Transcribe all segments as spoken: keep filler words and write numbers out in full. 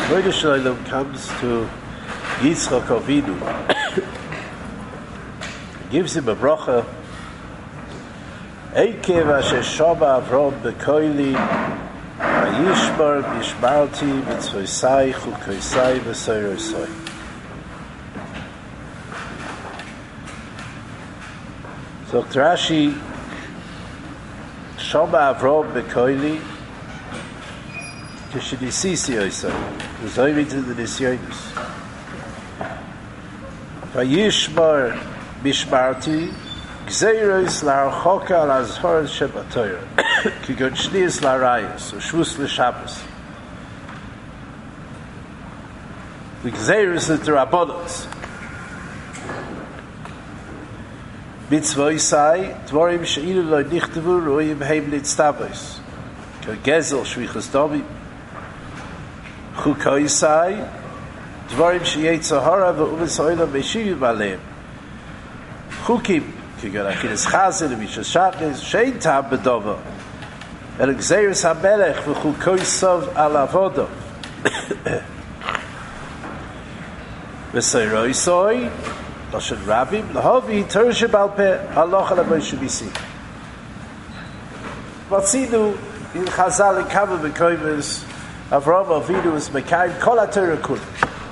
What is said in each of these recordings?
Avodah Shalom comes to Yitzchak Avinu, gives him a bracha. Eikev asher shama Avram bekoili, vayishmar bishmarti mitzvosai chukosai v'soirosai. So Rashi, shama Avram bekoili, Kishidisisi Oisai, Zoivi to the Nisyonis. Vayishmar Bishmarti, Gzeiros Larchoka Lazhor Shabatoyer, Kigon Shnias Larayas, Shvus L'Shabbos. The Gzeiros the Rabbonos. Mitzvah Isai, Dvorim She'ilu Lo Nichtavu, Roim Heim Litztabos. Gezel Shvichas Domi. Chukoisai, Dvarim Sheyetzahara ve'umis ha'olam me'shivim aleim. Chukim, kigon achilas chazir, v'mishas shachis, she'ein tam b'dova. El gzeiros ha'melech v'chukoisav al avodav. V'seiroisoi, Lashon Rabim, l'hovi Torah shebal peh, halacha l'moshe bisi. Vatzinu in Chazal in Kama B'koimes, Avraham Avinu is Mekayim Kol HaTorah Kula.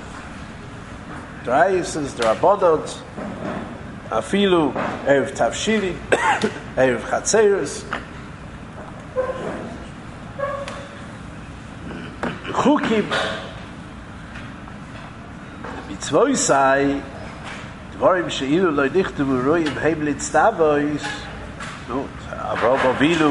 D'rayos, d'rabbanot, afilu erev tavshirin, erev chatzeros. Chukim, mitzvosai, dvarim she'ilu lo nichtavu roim heim litztavois. No, Avraham Avinu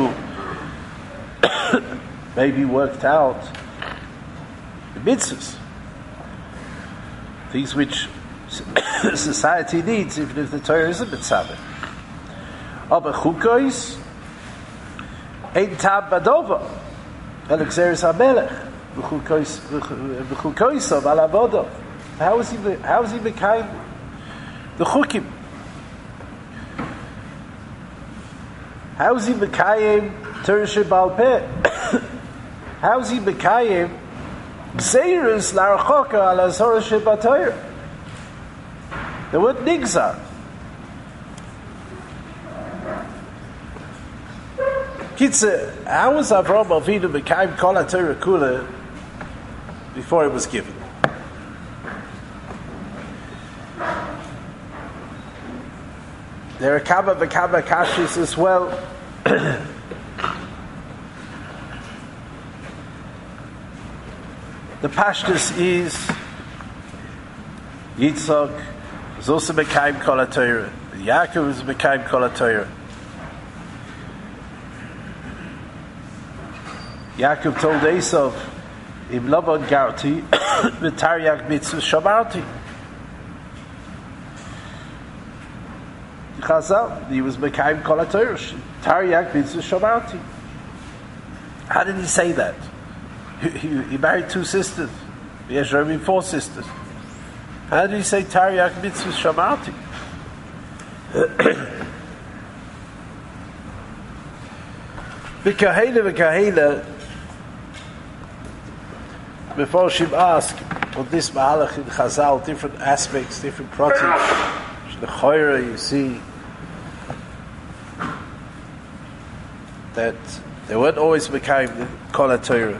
maybe worked out the mitzvahs, things which society needs, even if the Torah isn't mitzvah. Aber chukos ein tam badova el gzeres hamelech v'chukos of al avodah. How is he? How is he became the chukim? How is he became Torah shebal peh? How is he Mekayim Gzeiros Larchoka al Azhor Shebatayr? The word Nigzar. Kitze, how was Avraham Avinu Mekayim Kol HaTorah Kula before it was given? There are Kama V'Kama Kashis as well. The pashtus is Yitzchak is also Mekayim Kol HaTorah. Yaakov is Mekayim Kol HaTorah. Yaakov told Esav, Im Lavan Garti, V'Taryag Mitzvah Shamarti. Chazal, he was Mekayim Kol HaTorah. Taryag Mitzvah Shamarti. How did he say that? He, he, he married two sisters. He has only four sisters. How did he say Taryag Mitzvah Shamarti? V'kahela v'kahela. Before she asked on this Mahalach in Chazal, different aspects, different proteins. The Choyra, you see that they weren't always Mekayim Kol HaTorah.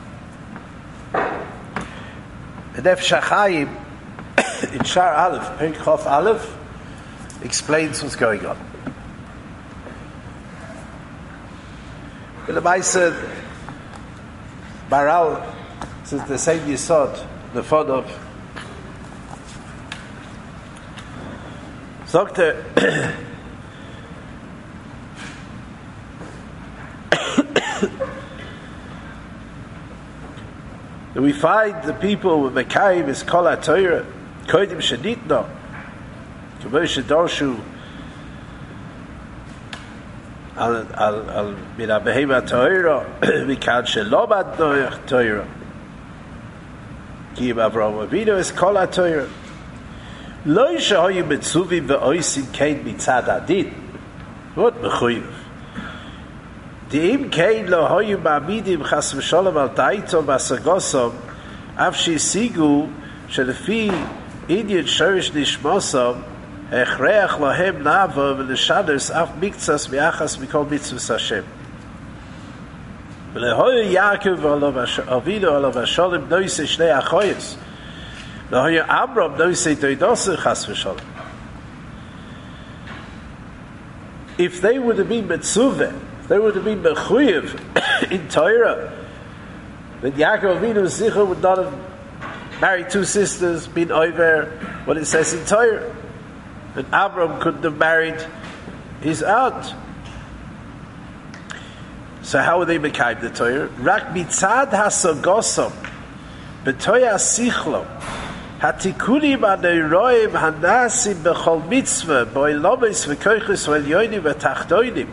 And Nefesh HaChaim in Shar Aleph, Perek Chof Aleph, explains what's going on. But the Maisa Baral says the same Yisod, the fod of Doctor we find the people with Mekayim is Kol HaTorah, Kodim Shenitno, K'moshe Dorshu al al al min HaBehema Torah, Mikan Shelo Badno Torah, Ki Avraham Avinu is Kol HaTorah. Lo shehoyu mitzuvim ve'oisin kein mitzad adin. What mechuyev? De'im kein lo hoyu ma'amidim chas v'sholem al daito b'asagosom Avshi Sigu, Shelefi, Idiot Shorish Nishmosam, Echreach Lahem Nava, Veleshaders, Af Miktsas, Miachas, Mikol Mitzvus Hashem. Velehoy Yaakov, Avinu, Olav Hasholim, Noise Shnei Achoyes. Lehoy Abram, Noise Doidose, Chas V'Sholem. If they would have been Mitzuveh, if they would have been Mechuyev in Torah, then Yaakov Avinu Zichur would not have married two sisters, been over what it says in Torah. And Abram couldn't have married his aunt. So how would they mekayim the Torah? Rak mitzad hasogosam, b'toya sichlo, hatikunim aneiroim hanasim b'chol mitzvah, bo'ilomis v'koichus v'elyonim v'tachtoinim.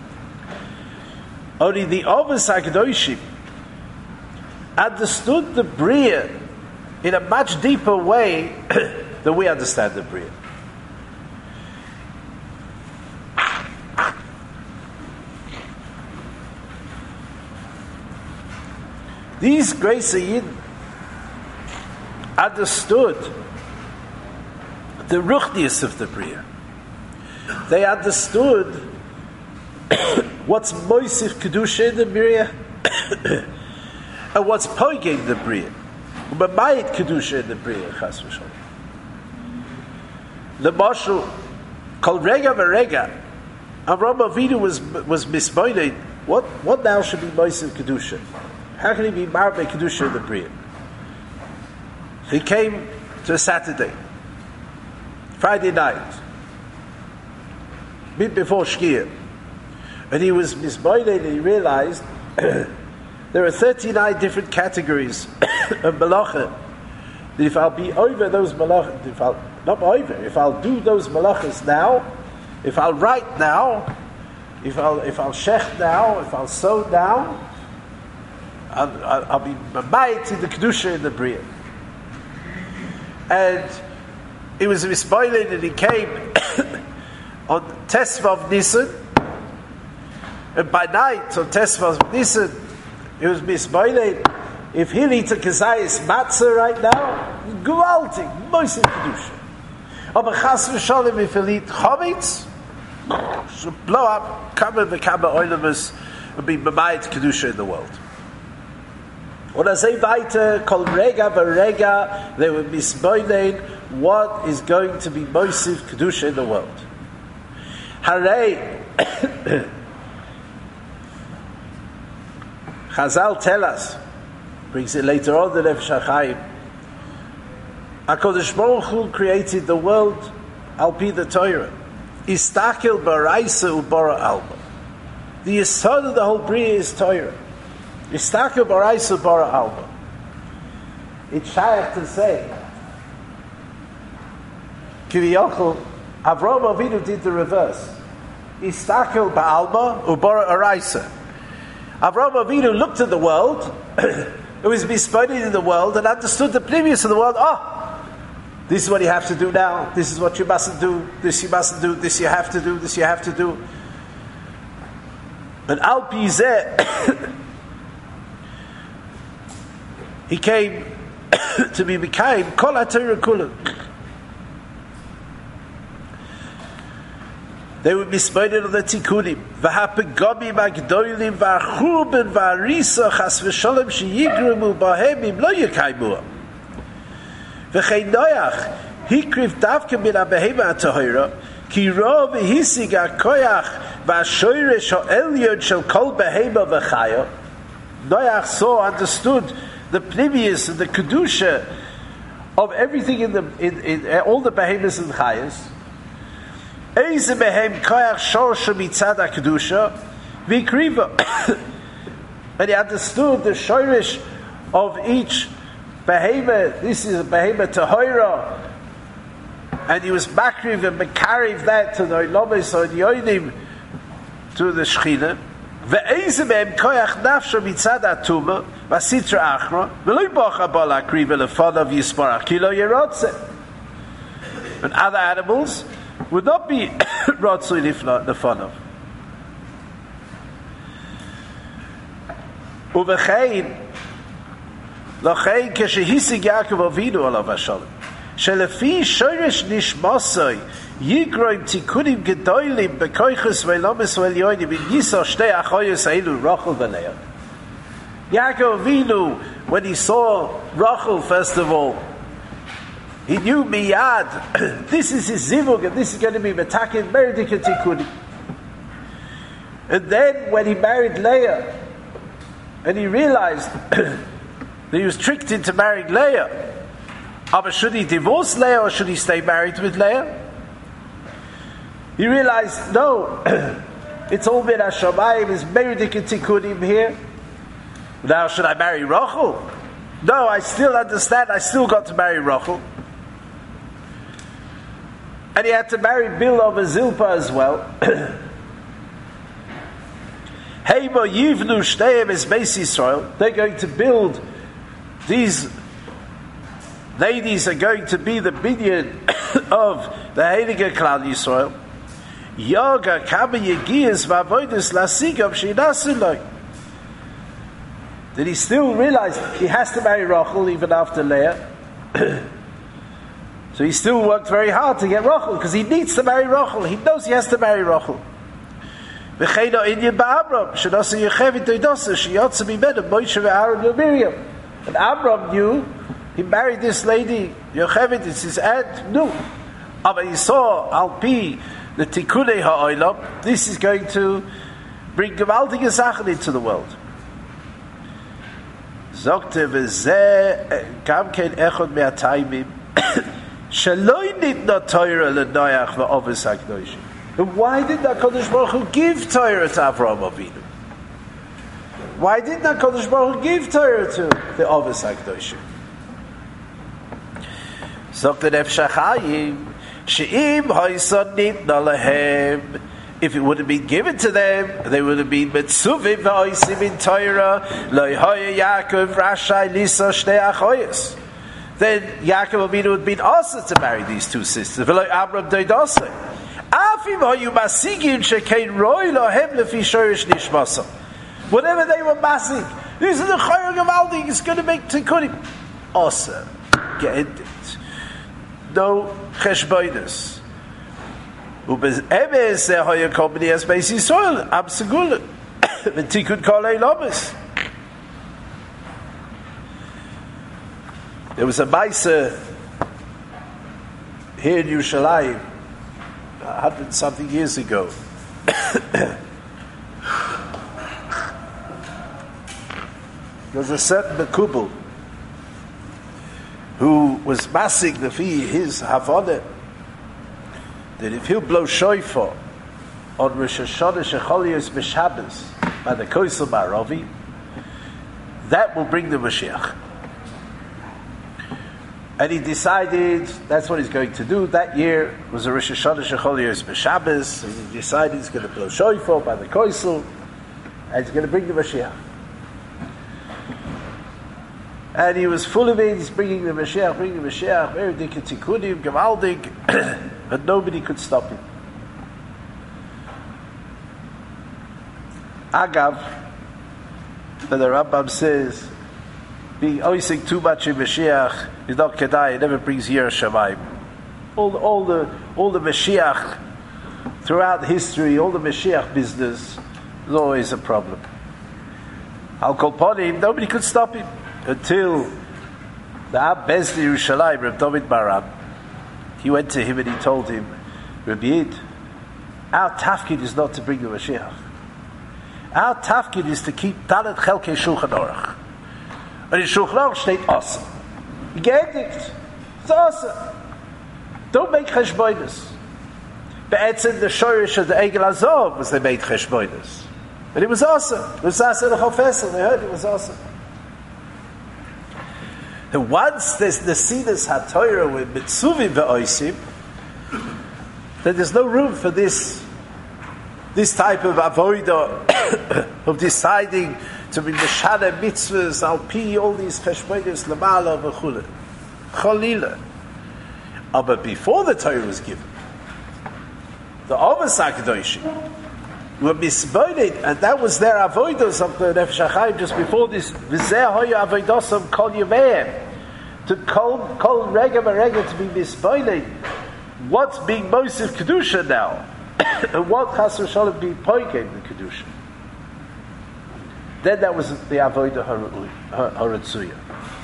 Only the Ovos HaKadoshim understood the Bria in a much deeper way than we understand the Bria. These Grace Yidden understood the ruchnius of the Bria. They understood what's Moisif Kedusha in the Bria and what's Poiging the Bria. U'mamayit Kedusha in the Bria, Chas V'Sholem. The Moshe, Kol Rega V'Rega, Avram Avinu was, was mismoined. What, what now should be Moisif Kedusha? How can he be Marbe Kedusha in the Bria? He came to a Saturday, Friday night, bit before Shkia, and he was mismoined and he realized there are thirty-nine different categories of malacha. That if I'll be over those malachas, if I'll not over, if I'll do those malachas now, if I'll write now, if I'll if I'll shech now, if I'll sew now, I'll, I'll, I'll be mamayit in the kedusha in the bria. And it was mismoiled, and he came on Tesvav Nisan, and by night on Tesvav Nisan, it was mismoiled. If he'll eat a kazayis matzah right now, gewaltig, moist in kedusha. Aber chas v'sholem, if he'll eat chometz, should blow up, kama v'kama oilemus, and be mamayit kedusha in the world. When I say weiter, kol rega v'rega, they will mismoiled what is going to be moisif kedusha in the world. Harei, Chazal tell us, brings it later on, the Nefesh HaChaim, HaKadosh Baruch Hu created the world al pi the Torah. Istakel baraisa ubara alba. The yesod of the whole bria is Torah. Istakel baraisa ubara alba. It's shaykh to say, Kiviyachol, Avraham Avinu did the reverse. Istakel ba'alba ubara araisa. Avraham Avinu looked at the world, it was bespoken in the world, and understood the previous of the world. Oh, this is what you have to do now. This is what you mustn't do. This you mustn't do. This you have to do. This you have to do. And Al Pi Zeh, he came to be Mekayim Kol HaTorah Kulam. They would be spoiled on the tikkunim. V'hapegomim agdolim v'achurben v'arisa chas v'sholem sheyigremu bahemim lo yekaymuah. V'chein noyach hikriv davke min ha-behema ha-tahira ki ro v'hisig ha-koyach v'ashoyresh ha-elyon shel kol behema v'chaya. Noyach saw, understood the pnimius and the kedusha of everything in the in, in, in all the behemoths and chayas. Eize behem koyach shorsha mitzad ha-kedusha v'ikriva. And he understood the shorish of each behemoth. This is a behemoth tahira, and he was makriv and mekariv that to the ilamis or the yoinim, to the shechina. Ve'eize behem koyach nafsha mitzad ha-tuma v'sitra achra v'lo ybocha ba l'akriv v'lefonav yisparach ki lo yerotze. And other animals would not be Ratzui Lefonav. Uvechein, לכן כשהשיג יעקב אבינו עליו השלום, שלפי שורש נשמוסוי יגרום תיקונים גדולים בכויכוס ואילומס ואליונים וניסו שתי אחויוס האלו רחל ולאה. Yaakov Avinu, when he saw Rachel, first of all, he knew miyad, this is his zivug, and this is going to be metakin meridik and tikkunim. And then when he married Leah, and he realized that he was tricked into marrying Leah, but should he divorce Leah or should he stay married with Leah? He realized, no, it's all been Hashamayim, it's meridik and tikkunim here. Now, should I marry Rachel? No, I still understand. I still got to marry Rachel. And he had to marry Bilhah and Zilpah as well. Heima Yivnu Shteim is Beis Yisrael. They're going to build, these ladies are going to be the binyan of the Heilige Klal Yisrael. Yoga Kama Yegiyas Vavoidus Lasigam Shinasulai. Did he still realize he has to marry Rachel even after Leah? So he still worked very hard to get Rachel because he needs to marry Rachel. He knows he has to marry Rachel. And Abram knew he married this lady, Yocheved, it's his aunt, knew. But he saw Alpi, the Tikkunei Ha'olam, this is going to bring gewaltige Sachen into the world. Zogte v'zeh gam kein echod me'atayimim sheloi nitna Torah leNoach v'Avos HaKadoshim. And why did HaKadosh Baruch Hu give Torah to Avraham Avinu? Why didn't HaKadosh Baruch Hu give Torah to the Avos HaKadoshim? Zogte Nefesh HaChaim she'im ha'isod nitna lehem. If it would have been given to them, they would have been mitzuvim v'oisim in Torah, lo hoya Yaakov rashai lisa shtei achoyes. Then Yaakov Avinu would have been asked to marry these two sisters. V'lo Abram doidase. Afim hoyu masigim shekein roi lohem lefi shorish nishmasa. Whatever they were massing, this is the chayr gavaldi. It's going to make tikkunim. Asa, get it. No cheshboinus. Ubez there hoya company as Beis Yisrael absegula the tikkun kolei lomis. There was a Maisa here in Yerushalayim a hundred something years ago. There was a certain Mekubal who was massing the fee his havonah that if he'll blow shofar on Rosh Hashanah Shechol Yos B'Shabbos by the Kosel Maravi, that will bring the Mashiach. And he decided that's what he's going to do. That year was a Rosh Hashanah Shechol Yos B'Shabbos, and he decided he's going to blow shofar by the Kosel, and he's going to bring the Mashiach. And he was full of it. He's bringing the Mashiach, bringing the Mashiach, very dikkat tikkunim, gavaldik, but nobody could stop him. Agav, that the Rambam says, being oising too much in Mashiach is not kedai. It never brings Yirah Shamayim. All the, all the all the Mashiach throughout history, all the Mashiach business is always a problem. Al Kol Ponim, nobody could stop him. Until the Ab Bezdin Yerushalayim, Reb David Maran, he went to him and he told him, Rabbi Yid, our tafkid is not to bring the Mashiach. Our tafkid is to keep Dalet Chelkei Shulchan Aruch. And in Shulchan Aruch steht awesome. Geendigt. It's awesome. Don't make cheshboinus. Be'etzim the shorish of the Egel Azov was they made cheshboinus. But it was awesome. It was awesome. The Chofesel, they heard it was awesome. And once there's the Sidas HaTorah with Mitzuvim ve'oisim, then there's no room for this this type of avodah of deciding to be Meshana mitzvahs, Alpi, all these cheshbonos, Lamala, v'chule. Chalila. But before the Torah was given, the Avos HaKadoshim, were misboided, and that was their avodos of the Nefesh HaChaim just before this. V'zeh hoya avodosam kol yameim, to kol kol rega v'rega to be misboided. What's being Mosif Kedusha now? And what Chas v'shalom being poikim the Kedusha? Then that was the avodah haratzuya.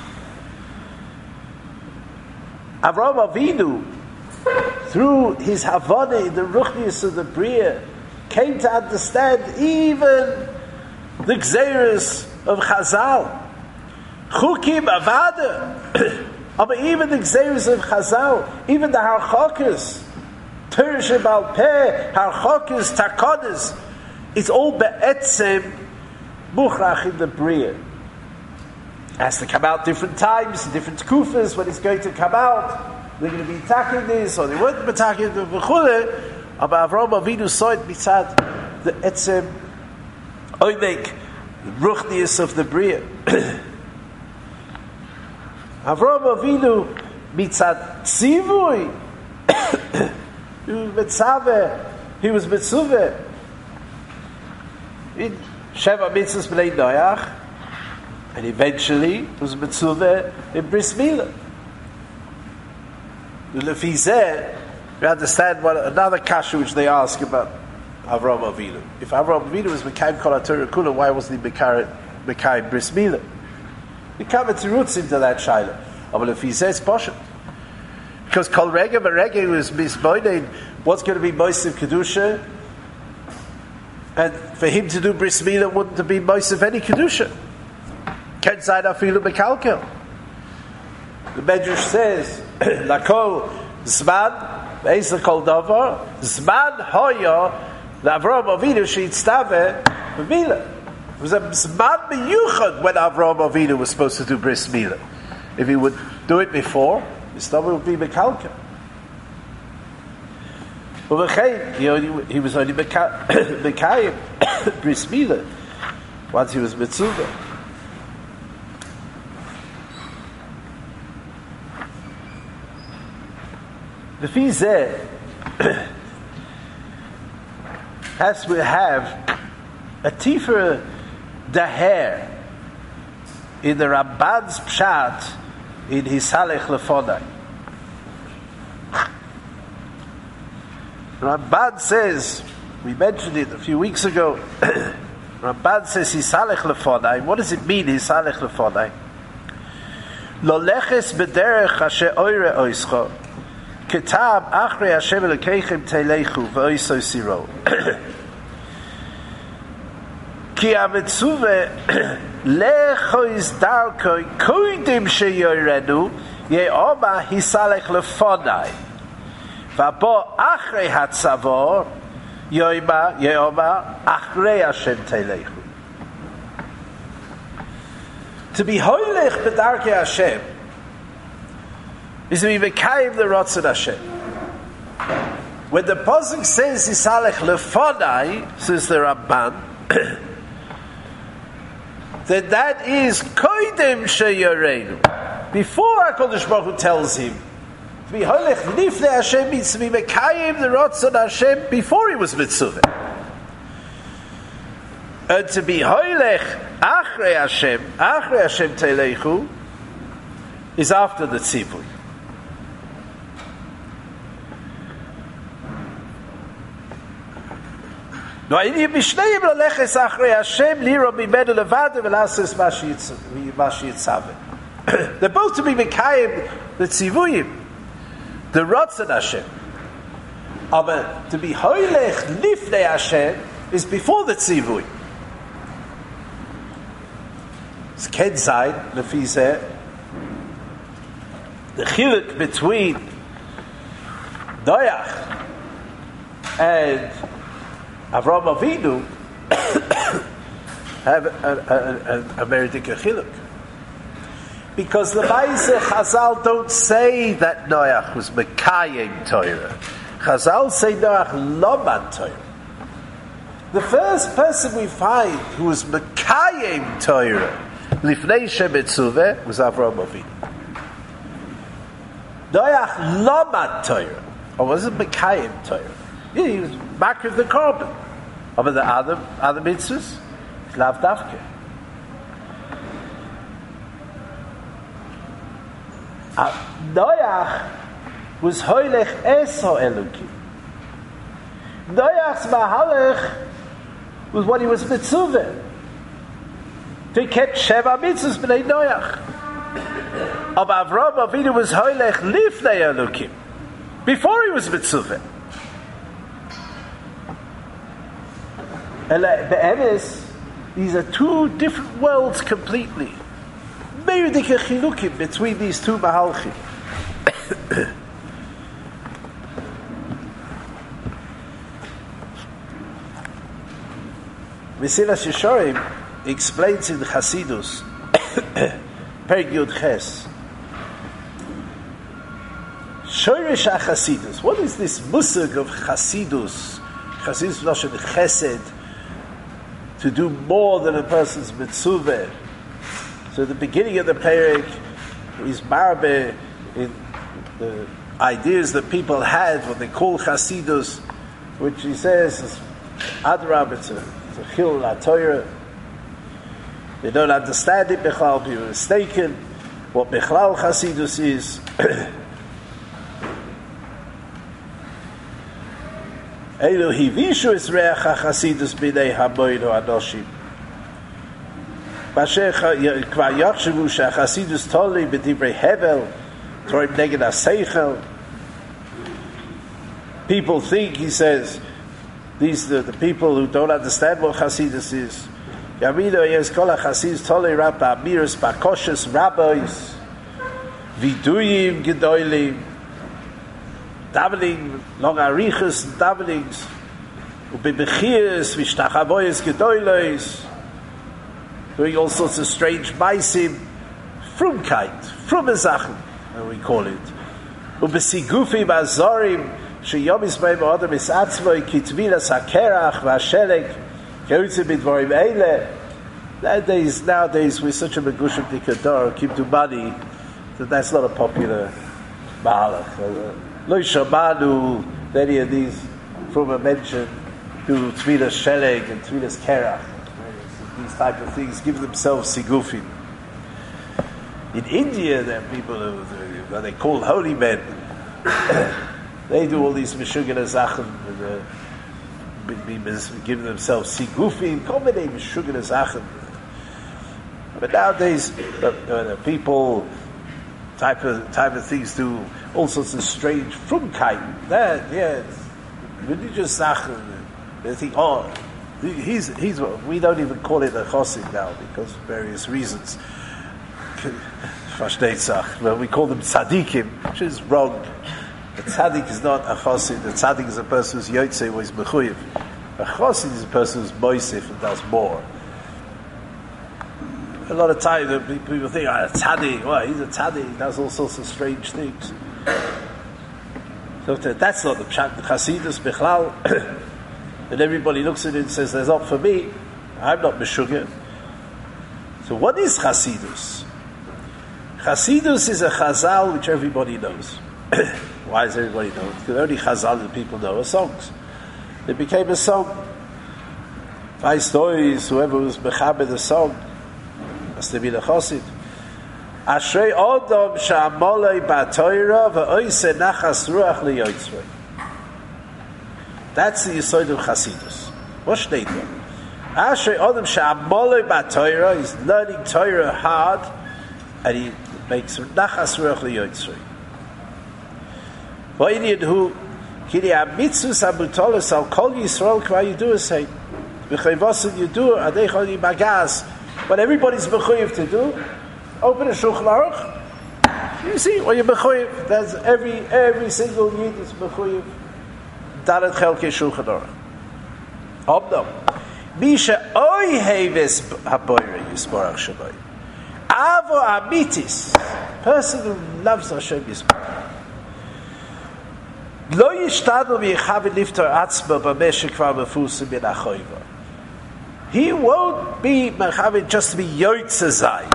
Avraham Avinu, through his havana in the ruchnius of the Bria, came to understand even the gzeiros of Chazal. Chukim avada. But even the gzeiros of Chazal, even the harchokas, Pirush Bal Peh, harchokas, takonas, it's all be'etzem muchrach in the Bria. It has to come out different times, different kufas, when it's going to come out. They're going to be attacking this, or they weren't attacking it, v'chule. But Avraham Avinu saw it mitzad the etzem oimek, the ruchnius of the Bria. Avraham Avinu mitzad tzivui, he was mitzaveh, he was mitzuveh in Sheva mitzvahs b'nei Noach, and eventually was mitzuveh in Bris Milah. Lefi zeh, we understand what another kasha which they ask about Avraham Avinu. If Avraham Avinu was Mekayim Kol HaTorah Kula, why wasn't he Mekayim Bris Milah? We come into roots into that shaila. But if he says Poshet, because Kol Rega V'Rega was misboided, what's going to be Mosif Kedusha? And for him to do Bris Milah wouldn't have been Mosif any Kedusha. Ken Zayin Afilu Bekalkel. The Medrash says, Lakol Zman Ve'esa Kol Davar Zman Hoya L'Avraham Avinu She'itztaveh B'Milah. It was a Zman Miyuchad when Avraham Avinu was supposed to do Bris Milah. If he would do it before, his stomach would be Mekalka. But he was only Mekayim Bris Milah once he was Mitzvah. The Fizeh, as we have a Tifra Daher in the Ramban's Pshat in Hisalech Lefonai. Ramban says, we mentioned it a few weeks ago, Ramban says Hisalech Lefonai. What does it mean, Hisalech Lefonai? Lo leches bederech asher oire oischo Kitab Achrei Hashem Elokeichem Teilechu V'Oiso Siro. Ki Amitzuve Lecho Izdarkoi Koidim Sheyorenu Ye'oma Hisalech Lefonai V'abo Achrei Hatzavor Yoima Ye'oma Achrei Hashem Teilechu. To be hoilech b'darkei Hashem is to be Mekayim the Ratzon Hashem. When the Pasuk says Yisalech Lefonai, says the Ramban, then that is Koidem Sheyorenu. Before HaKadosh Baruch Hu tells him to be Holech Nifnei Hashem means to be Mekayim the Ratzon Hashem before he was Mitzuvah. And to be Holech Achrei Hashem, Achrei Hashem Teilechu, is after the Tzivui. They're both to be Mekayim the Tzivuyim, the Ratzon Hashem. But to be Hoylech Lifnei Hashem is before the Tzivui. It's Ken Zayin, Lefi Zeh, the chiluk between Noach and Avraham Avinu have a, a, a, a very big chiluk, because the Ma'aseh Chazal don't say that Noach was Mekayim Torah. Chazal say Noach Lomad Torah. The first person we find who was Mekayim Torah Lifnei Shemetzuveh was Avraham Avinu. Noach Lomad Torah, or was it Mekayim Torah? Yeah, he was back of the carbon. Aber the other, other mitzvahs, it's lav davke. Noach was hoylech es ha'elukim. Noach's mahalech was what he was mitzuvah. He kept Sheva mitzvahs b'nei Noach. Aber Avraham Avinu was hoylech lifnei elukim. Before he was mitzuvah. Be'emes, these are two different worlds completely. Meridike chilukim between these two mahalchim. Mesilas Yesharim explains in Chasidus, Perek Yud Ches, Shoresh HaChasidus. What is this musig of Chasidus? Chasidus Lashon Chesed, to do more than a person's mitzvah. So the beginning of the Perek is marbe in the ideas that people had, what they call Chasidus, which he says is Adrab, it's a, it's a chil la-Torah. They don't understand it, Bechlal, people are mistaken. What Bechlal Chasidus is. Elu hivishu es reach ha-Chasidus b'nei ha-moed ha-anoshim. Basher kvar yachshavu she-ha-Chasidus toli b'divrei hevel torim neged ha-seichel. People think, he says, these are the people who don't understand what Chasidus is. Yamido yes kol ha-Chasidus toli rab ba'amiros ba'koshes rabbis viduyim gedolim davening long arichas davenings ubebechias vishtachavoyes gedolos, doing all sorts of strange maisim, frumkeit, frumezachen, we call it. Ubesigufim azorim sheyomis beim adam is atzvoi kitvilas hakerach v'ashelek keutze bidvorim eile. Nowadays, nowadays we're such a megushim dikador, keep to money, that that's not a popular mahalach. Lo shamanu any of these from a mention to tvilas shelek and tvilas kerach. These type of things give themselves sigufim. In India, there are people who, who they call holy men. They do all these meshugana zachen, and give themselves sigufim, combinate meshugana zachen. But nowadays, the, the people type of type of things do all sorts of strange frumkeit. That yes, religious zachen. They think, oh. He's, he's, we don't even call it a chosid now because of various reasons. Well, we call them tzaddikim, which is wrong. A tzaddik is not a chosid. A tzaddik is a person who's yotze or is mechuyev. A chosid is a person who's moisif and does more. A lot of times people think, ah, oh, a tzaddik, well, he's a tzaddik, he does all sorts of strange things. So that's not the pshat, the chasidus bechlal. And everybody looks at it and says, "There's not for me. I'm not Meshuggah." So, what is Chasidus? Chasidus is a Chazal which everybody knows. Why does everybody know? Because only Chazal that people know are songs. It became a song. Five stories. Whoever was mechaber the song must have been a Chosid. Ashrei Odom she'amolei ba'Torah ve'oiseh nachas ruach liyotzrei. That's the yesod of Chasidus. What steht da? Ashrei Odom she'amolei ba'Torah, he's learning Torah hard, and he makes nachas ruach liyotzrei. V'inyan hu kini ha'mitzvus ha'mutolos al kol Yisrael kvar yiduas hein. V'chayvosid yidu adei chol yimagaz. What everybody's mechuyev to do, open a Shulchan Aruch. You see, what you're mechuyev, that's every, every single yid is mechuyev. Dalet Chelkei Shulchan Aruch. Obdom. Misha oy heves haboyre yisborach shaboy. Avo amitis. Person who loves Hashem yisborach. Lo yishtadl v'yichavid liftar atzma b'meshek kvar mefusim min achoyva. He won't be mechavid just to be yotzezai.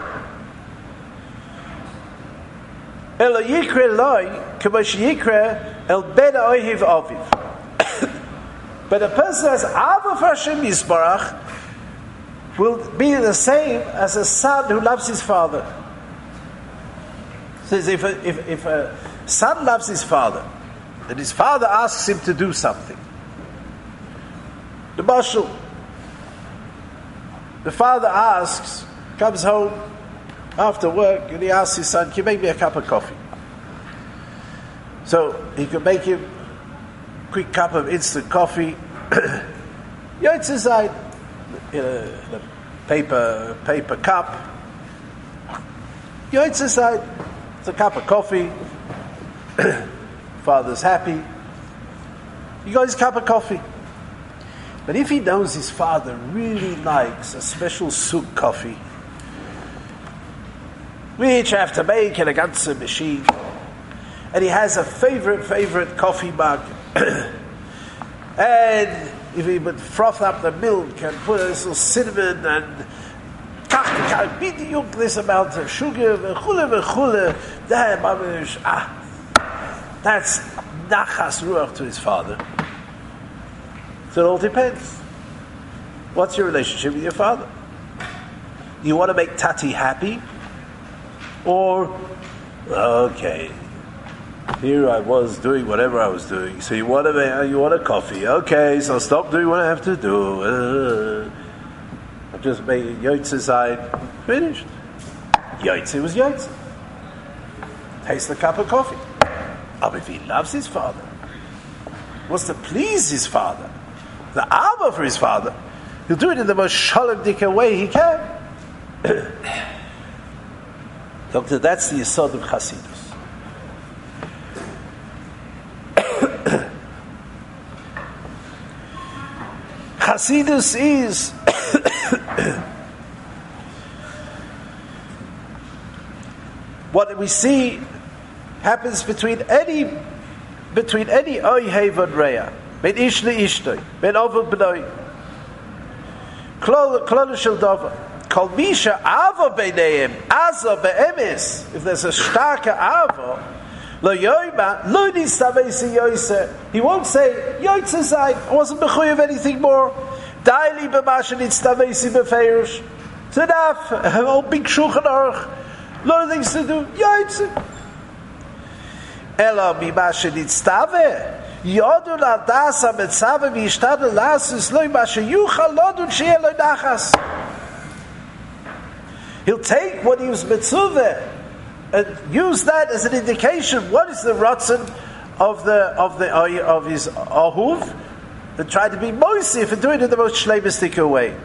Elo yikre loy k'mo sheyikre el ben oihiv aviv. But a person who has Ava for Hashem Yisbarach will be the same as a son who loves his father. Says if a, if, if a son loves his father, and his father asks him to do something, the marshal, the father asks, comes home after work, and he asks his son, "Can you make me a cup of coffee?" So he can make him a quick cup of instant coffee. Yotz aside in a, in a paper paper cup. Yotz aside, it's a cup of coffee. Father's happy. He got his cup of coffee. But if he knows his father really likes a special soup coffee, which I have to make in a ganze machine, and he has a favorite, favorite coffee mug, and if he would froth up the milk and put a little cinnamon and this amount of sugar, v'chule v'chule, ah, that's nachas ruach to his father. So it all depends. What's your relationship with your father? You want to make Tati happy? Or, okay, here I was doing whatever I was doing. So you want to make, you want a coffee? Okay, so stop doing what I have to do. Uh, I just made Yotze side finished. Yotze was Yotze. Taste the cup of coffee. But if he loves his father, wants to please his father, the Abba for his father, he'll do it in the most shalom dika way he can. Doctor, that's the yesod of Chasidus. Chasidus is what we see happens between any between any oyhev and reya, ben ish leishtoi, ben oved b'noi, klol klol shel davar. Kol misha ava beineim, aza be'emes. If there's a starke ava, lo yoyma, lo nistavesi yoyse. He won't say, yoyse zayin, I wasn't bechuy of anything more. Daili b'masha nistavesi befeirush. It's enough, a whole big shulchan aruch. A lot of things to do, yoyse. Ela mimasha nitstave. Yodu la dasa metzave v'ishtadu lasus lo masha yuchal lodun she'eh lo nachas. He'll take what he was mitzvah and use that as an indication. What is the ratzon of the of the of his ahuv? And try to be moisif and do it in the most shleimistic way.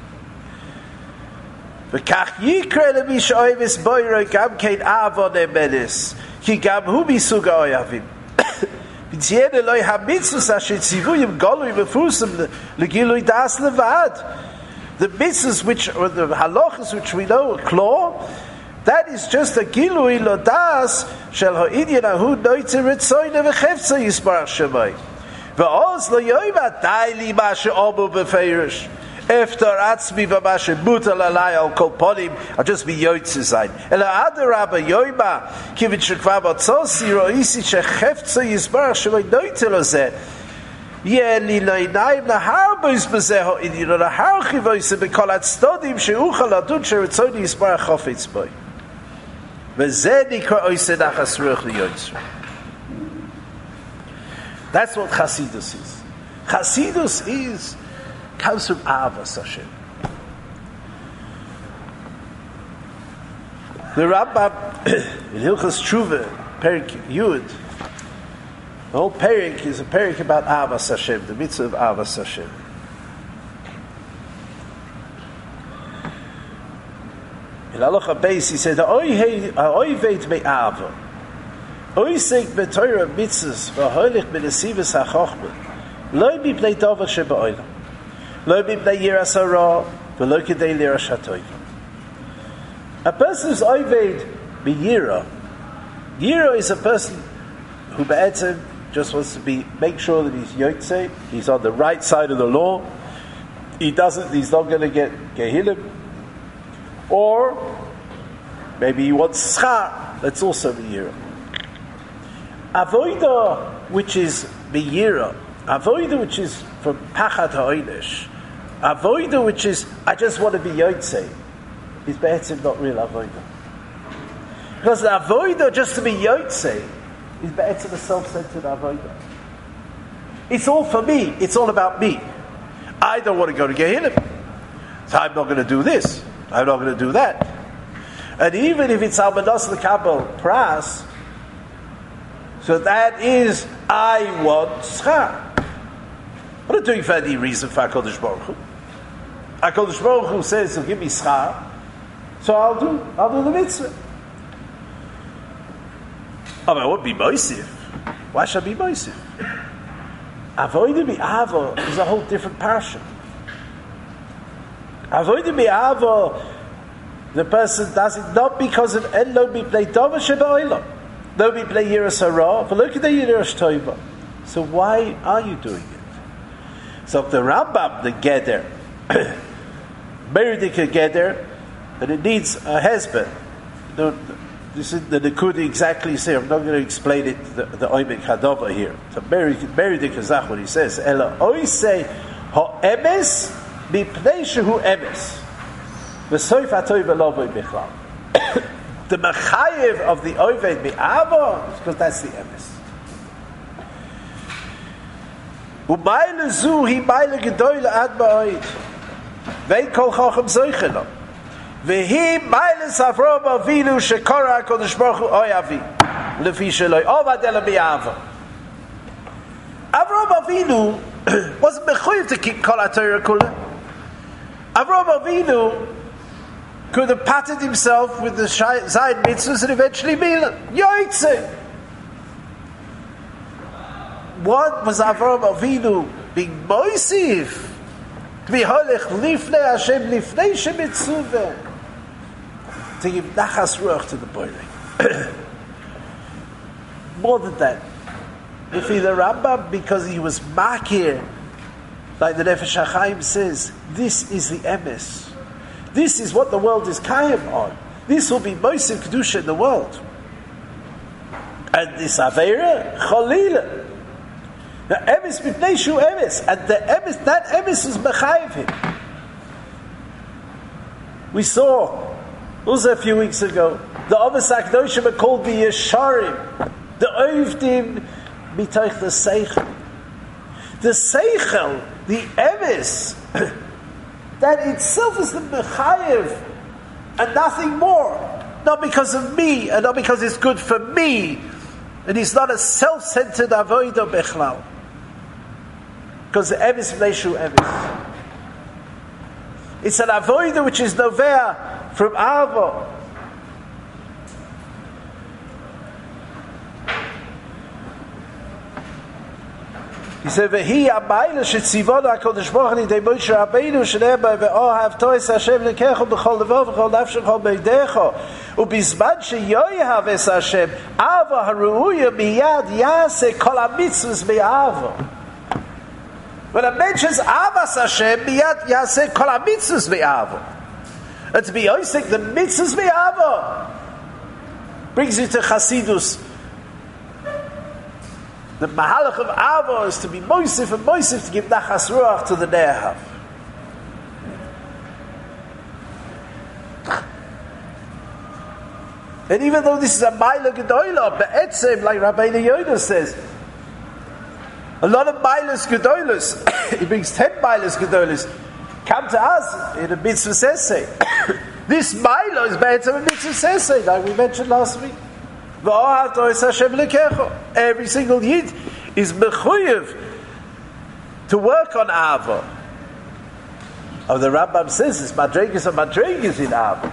V'kach yikre lemisha oivis boiro gam kein avon emenis ki gam hu misuga oyavim. V'tziene loy hamitzvus asher tzivuyim golui v'fusam legilui das levad. The mitzvahs which, or the halachas which we know, a claw, that is just a gilui lodas shel ha'inyan ahu noitze ritzoyne v'chefza yisbarach shemai. V'oz lo yoyva daili mashe omu befeirish. Eftar atzmi v'mashe mutal alai al kol ponim, I'll just be yoytze zayin. Ela adarabba yoyma, kivit shekva batzosi ro'isi shechefza yisbarach shemai noitze lo zeh. Yeah, li loinaim nahar bois bezeho in you know nahar chivoise bekolat stodim sheuchal adun sheritzoni yisbarach chofetz boy. V'zeh nikra oise nachas ruach liyotzra. That's what Chasidus is. Chasidus is comes from Avas Hashem. The Rambam in Hilchos Tshuva, Perik Yud. The whole perik is a perik about Avas Hashem, the mitzvah of Avas Hashem. In Halacha Beis, he said, "Oiveit me'ava, oisek b'Torah mitzvahs, v'holich b'nesivus ha'chochma, lo mipnei davar shebe'olam, lo mipnei yiras hara, v'lo kedei liras hatoiv." A person who's oiveit b'yira, yira is a person who be'etzem just wants to be make sure that he's yotze, he's on the right side of the law. He doesn't. He's not going to get gehilim, or maybe he wants schar. That's also biyira. Avoida, which is biyira, Avoida, which is from Pachat HaOynish, Avoida, which is, I just want to be Yotzei, is be'etzim not real Avoida. Because the Avoida, just to be Yotzei, is be'etzim a self-centered Avoida. It's all for me, it's all about me. I don't want to go to Gehinnom, so I'm not going to do this, I'm not going to do that. And even if it's Almanos L'Kabel Pras, so that is, I want Schar. I'm not doing for any reason for HaKadosh Baruch Hu. HaKadosh Baruch Hu says, he'll give me Schar, so I'll do, I'll do the mitzvah. Oh, but I won't be Moisif. Why should I be Moisif? Avodah Mi'avo is a whole different parsha. Avodah Mi'avo, the person does it not because of En Lo Mi'plei Dova Sheba'olam, Lo Mi'plei Yiras Hara, but look at the Yiras Tova. So why are you doing it? So the Rambam, the Geder, Meridika Geder, and it needs a husband. No, this is the Nakud exactly say. I'm not going to explain it, the, the Oimek Hadova here. So Meridika Zach, what he says, Ela Oisei Ha'emes Mi'plei Shehu Emes. The mechayev of the oved mi'avo is because that's the emes. U'mayla zu hi mayla gedoyle ad ba'oid. Ve'in kol chochem zoichelo. Ve'hi mayla Avram Avinu shekora HaKadosh Baruch Hu oyavi. Lefi sheloi ovad ela mi'avo. Avram Avinu wasn't mechayev to keep kol HaTorah kula. Avram Avinu could have patted himself with the Zayin mitzvahs and eventually Mila. Yoitze! What was Avram Avinu being moisiv? To be holich lifnei Hashem lifnei shemitzuveh. To give nachas ruach to the boiling. More than that. If he the Rambam, because he was makir, like the Nefesh HaChaim says, this is the emes. This is what the world is kayyim on. This will be most in Kedusha in the world. And this Aveira, Cholila. The emes b'pnei shu emes. And the emes, that emes is mechayiv him. We saw, also a few weeks ago, the Ovis HaKadoshim are called the Yesharim. The Ovdim mitoich the Seichel. The Seichel, the emes, that itself is the mechayev and nothing more. Not because of me and not because it's good for me. And it's not a self-centered avodah bechlal. Because the emes leishu emes. It's an avodah which is novea from avo. He said, "Vehi amayla shetzivona HaKadosh Baruch Hu nidei Moshe Rabbeinu sheneba ve'ohav tois Hashem lekecho b'chol levo v'chol nafsho v'chol meidecho ubizman sheyoyehav es Hashem ava haruuya miyad yaseh kol hamitzvos me'avo." When a mentions avas Hashem, miyad yaseh kol hamitzvos me'avo. And to be oisek the mitzvos me'avo brings you to Chasidus. The mahalach of Avo is to be moisif and moisif to give nachas ruach to the ne'ahav. And even though this is a maila gedoyla, be'etzem, like Rabbeinu Yoda says, a lot of mailas gedoylas, he brings ten mailas gedoylas, come to us in a mitzvah sesei. This maila is be'etzem a mitzvah sesei, like we mentioned last week. Every single yid is mechuyev to work on Ava. Oh, the Rambam says it's madregas and madregas in Ava.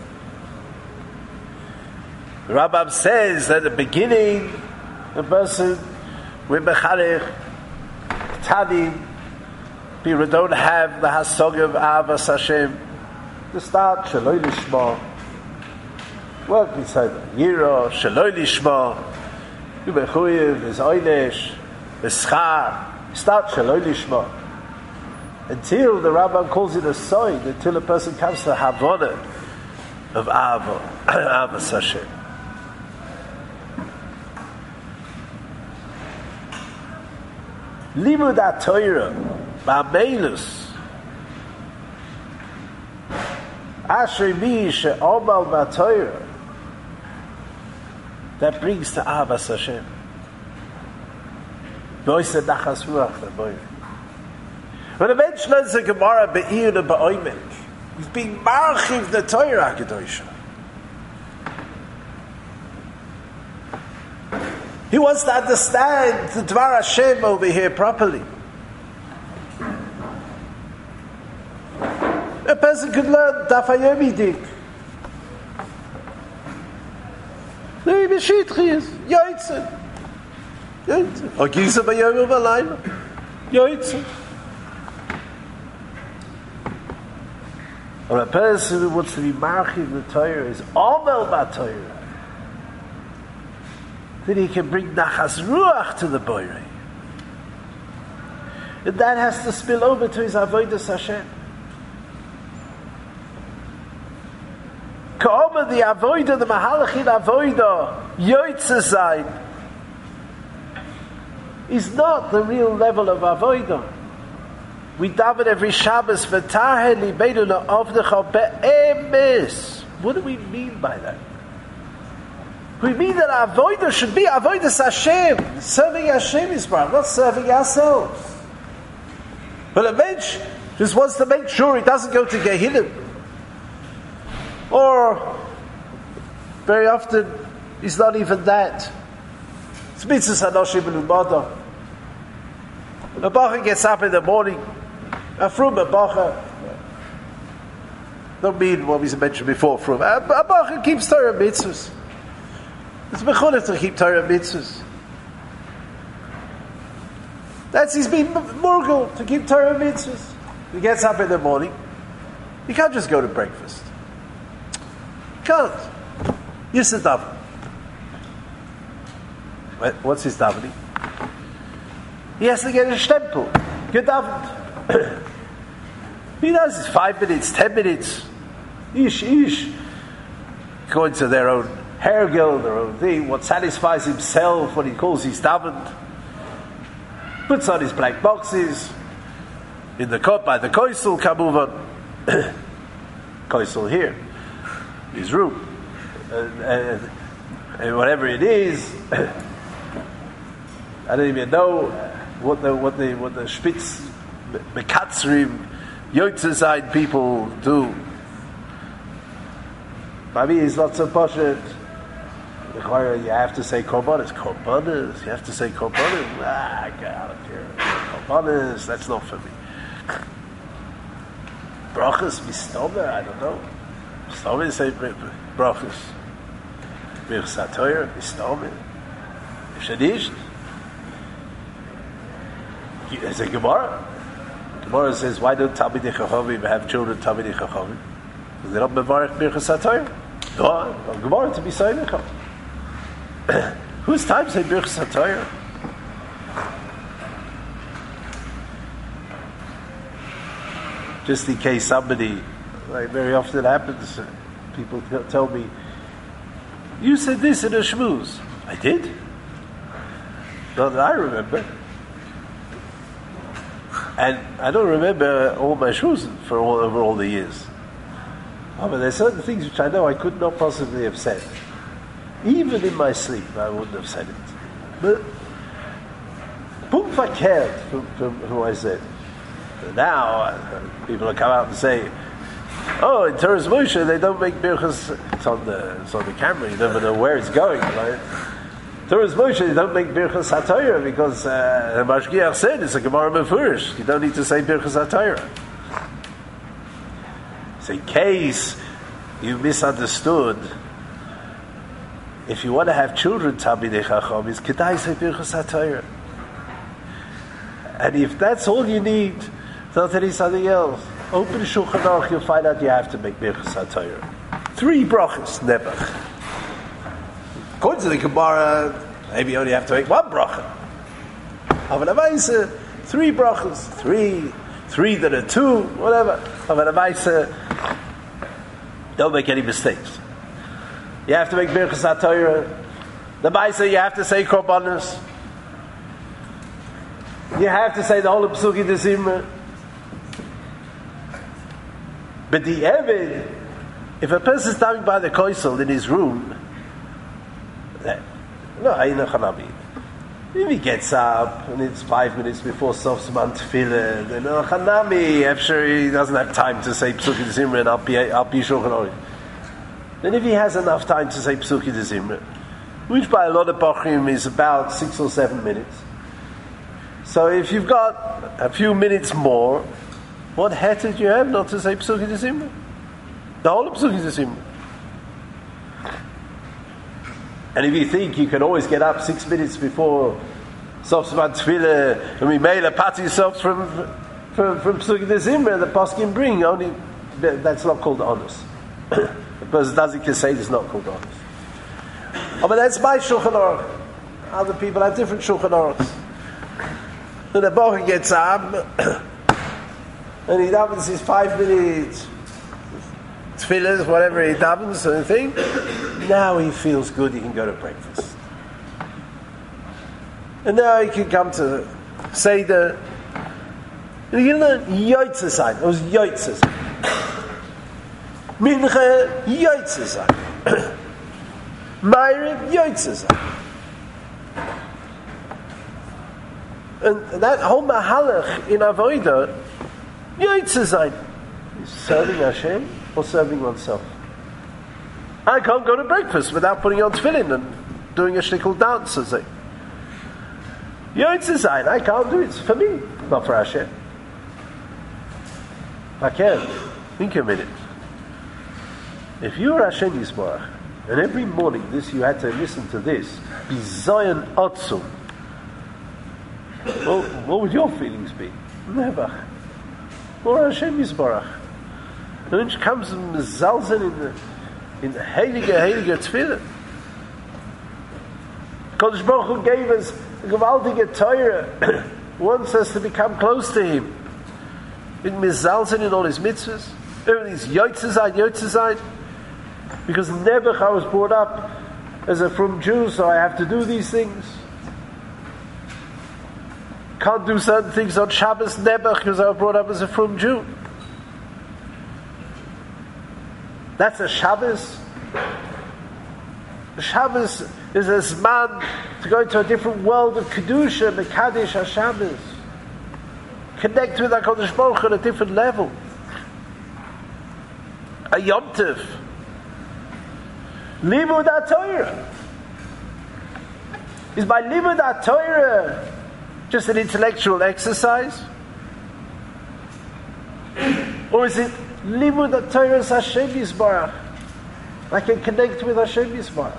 The Rambam says that at the beginning, the person with mecharech, tanim, people don't have the hasog of Avas Hashem. To start shaloi lishma. Work inside the Yiro, Shaloi Lishma, you Bechuyev, there's Oynesh, there's Schar, start Shaloi Lishma. Until the Rambam calls it a sign, until a person comes to the Havana of Ava, Avas Hashem. Limud HaTorah, Ba'amelus, Asher mi she'omal ba'Torah, that brings to Avas Hashem. V'oiseh nachas ruach l'boyer. When a mensch learns the Gemara be'ir and ba'oimek, he's being marchiv the Torah HaKadoshah. He wants to understand the Dvar Hashem over here properly. A person could learn Daf HaYomi Dik. Nei B'shitchis, Yoitzen. Yoitzen. Or Gisa B'Yom V'Alayla. Yoitzen. Or a person who wants to be marchiv the Torah is Omel B'Torah. Then he can bring nachas ruach to the boirei. And that has to spill over to his avodas Hashem. Ka'omer the avodah, the mahalachin avodah, yoytze zayin, is not the real level of avodah. We daven every Shabbos, v'tarhe libeinu la'avdecha be'emes. What do we mean by that? We mean that our avodah should be avodas Hashem, serving Hashem Yisbarach, not serving ourselves. But a mensch just wants to make sure he doesn't go to Gehinnom. Or, very often, he's not even that. It's mitzvahs hanoshim v'lumada. A bacha gets up in the morning, a frum a bacha, don't mean what we mentioned before, frum. A bacha keeps Torah mitzvahs. It's mechonah to keep Torah mitzvahs. That's he's been murgal to keep Torah mitzvahs. He gets up in the morning. You can't just go to breakfast. You can't. You sit daven. What's his davening? He has to get a stempel. Get davened. He does it five minutes, ten minutes. Ish, ish. Going to their own hergel, their own thing, what satisfies himself, what he calls his davened. Puts on his black boxes, in the cup by the koisel, kamuvan. Koisel here, his room, and, and, and whatever it is. I don't even know what the what the what the spitz mekatzrim yotzezayid people do. Maybe he's not so poshut. You have to say korbanos, korbanos. You have to say korbanos. Ah, get out of here. Korbanos, that's not for me. Brachas, mistomer, I don't know. Mistomer say brachas. Birchas HaTorah, mistomer. Shadish. There's a Gemara. Gemara says, why don't Talmidei Chachamim have children Talmidei Chachamim? Because they don't mevarich Birchas HaTorah. No, Gemara to be saying it. Whose time say Birchas HaTorah? Just in case somebody, like very often happens, people t- tell me, you said this in a shmooze. I did? Not that I remember. And I don't remember all my shmooze for all, over all the years. Oh, but there's certain things which I know I could not possibly have said. Even in my sleep, I wouldn't have said it. But, boom verkehrt from, from who I said. Now, uh, people will come out and say, oh, in Torah's Moshe, they don't make birchas. It's on the, it's on the camera, you never know where it's going. Right? Torah's Moshe, they don't make birchas HaTorah because uh, the Mashgiach said it's a Gemara Mefurish. You don't need to say birchas HaTorah. So in case you misunderstood, if you want to have children, Talmidei Chacham, is Kedai say Birchas HaTorah. And if that's all you need, don't tell you something else. Open Shulchan Aruch, you'll find out you have to make Birchas HaTorah. Three brachas, Nebuch. According to the Gemara, maybe you only have to make one bracha. Aval Avaisa, three brachas, three, three that are two, whatever. Aval Avaisa, don't make any mistakes. You have to make Birchas HaTorah. The Maisa, you have to say korbanos. You have to say the whole Psuki de Zimra. But the Evid, if a person is standing by the Koisel in his room, no, Aina Chanabi. If he gets up and it's five minutes before Sof Zman Tefillah, then oh, Chanami, I'm sure he doesn't have time to say Psuki de Zimra and Al Pi Shulchan Aruch. Then if he has enough time to say Psuki de Zimra, which by a lot of Bachrim is about six or seven minutes. So if you've got a few minutes more, what head did you have not to say Psuki de Zimra? The whole of Psuki de Zimra. And if you think you can always get up six minutes before Sof Zman Tefillah and we made a party yourself from from, from Psuki de Zimra, the Poskim bring, only that's not called honest. The person doesn't say it's not called honest. Oh, but that's my Shulchan Aruch. Other people have different Shulchan Aruchs. And the Bocher gets up and he davens his five minutes tefillahs, whatever he davens, and thing. Now he feels good, he can go to breakfast. And now he can come to Seder. And he can learn Yotzeh Zayin. It was Yotzeh Zayin. Mincha, Yotzeh Zayin. Ma'ariv, Yotzeh Zayin. And that whole mahalach in Avodah, Yotzeh Zayin. Is serving Hashem or serving oneself? I can't go to breakfast without putting on tefillin and doing a shtickle dance, as they. Yotzeh Zayin, I can't do it. It's for me, not for Hashem. I can't. Think a minute. If you were Hashem Yisbarach, and every morning this you had to listen to this, Bizayan Otzum, well, what would your feelings be? Never. Or Hashem Yisbarach. And then she comes and mezalzen in the in the heilige, heilige Tefillah. Kodesh Baruch Hu gave us a gewaltige Torah, wants us to become close to Him. In mezalzen in all His mitzvahs. Everything's Yotzeh Zayin, Yotzeh Zayin. Because Nebuch, I was brought up as a frum Jew, so I have to do these things. Can't do certain things on Shabbos Nebuch because I was brought up as a frum Jew. That's a Shabbos. Shabbos is a man to go into a different world of Kedusha, Mekadesh HaShabbos. Connect with HaKadosh Baruch Hu on a different level. A Yom Tov. Limud HaTorah. Is by Limud HaTorah just an intellectual exercise? Or is it Limud HaTorah is Hashem Yisbarach? I can connect with Hashem Yisbarach.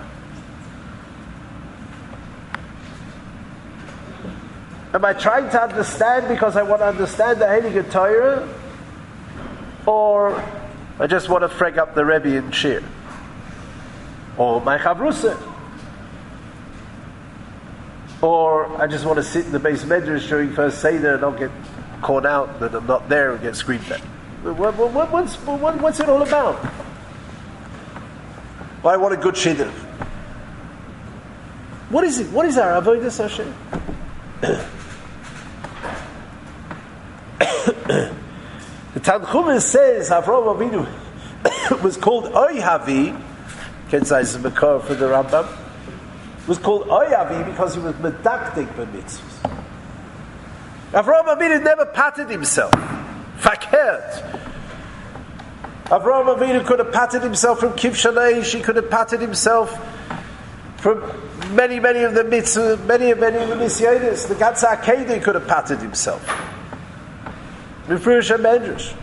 Am I trying to understand because I want to understand the Heilige Torah? Or I just want to frag up the Rebbe in Shir? Or my Chavrusa? Or I just want to sit in the base medrash during first Seder and not get caught out that I'm not there and get screamed at? What, what, what's, what, what's it all about? Well, I want a good shidduch. What is it? What is our avodas Hashem? The Tanchuma says Avraham Avinu was called Oihavi. Kenzai Makar for the Rambam. Was called Oihavi because he was medaktik b'mitzvahs. Avraham Avinu never patted himself. Fakert. Avraham Avinu could have patted himself from Kivshanei. She could have patted himself from many, many of the mitzvahs, many, many of the nisyonis. The Gatsa Akedah could have patted himself. Mefurish HaMedrash.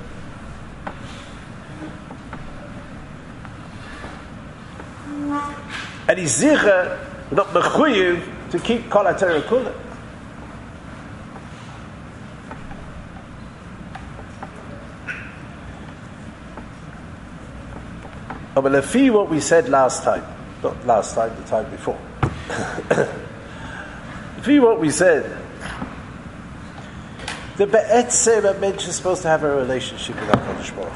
And he's zicher, not mechuyev, to keep Kol HaTorah Kula. Oh, but lefi what we said last time, not last time, the time before. Lefi what we said, the be'etzem a mensch is supposed to have a relationship with HaKadosh Baruch